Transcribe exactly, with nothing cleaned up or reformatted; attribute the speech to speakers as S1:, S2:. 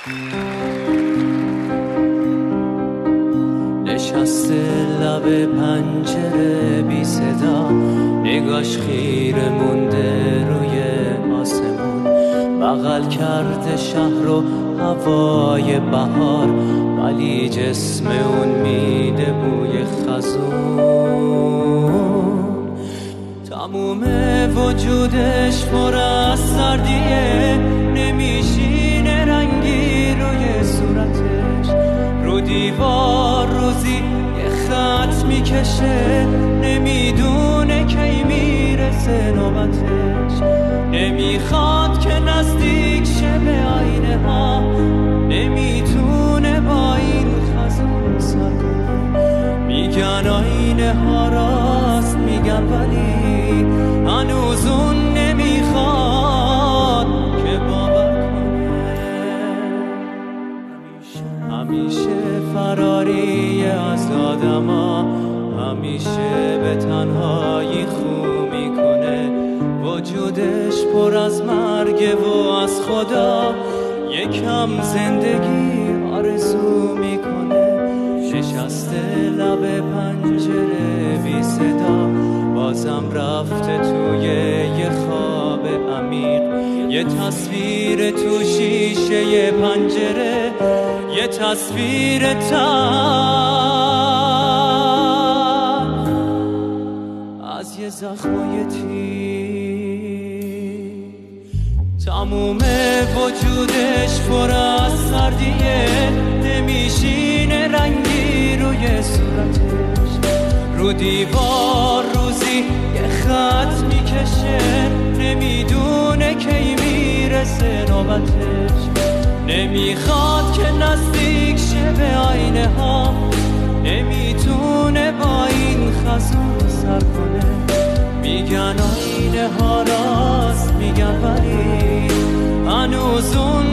S1: نشسته لب پنجره بی صدا، نگاش خیره مونده روی آسمون، بغل کرده شهر و هوای بهار، ولی جسم اون میده بوی خزون. تموم وجودش پر از سردیه، نمیشینه رنگی روی صورتش، رو دیوار روزی یه خط میکشه، نمیدونه کی میرسه نوبتش، نمیخواد که نزدیک شه به آینه ها، نمیتونه با این خزون سر کنه. میگن آینه ها راست میگن، ولی هنوز اون نمیخواد که باور کنه. همیشه فراری از آدما، همیشه به تنهایی خو میکنه، وجودش پر از مرگ و از خدا یکم زندگی آرزو میکنه. نشسته لب پنجره بی صدا، بازم رفته توی یه خواب عمیق، یه تصویر تو شیشه یه پنجره، یه تصویر تلخ از یه زخم و یه تیر. تموم وجودش پر از سردیه، نمیشینه رنگی روی صورتش، رو دیوار روزی یه خط میکشه، نمیدونه کی میرسه نوبتش، نمیخواد که نزدیک شه به آینه ها، نمیتونه با این خزون سر کنه. میگن آینه ها راست میگن، ولی هنوز اون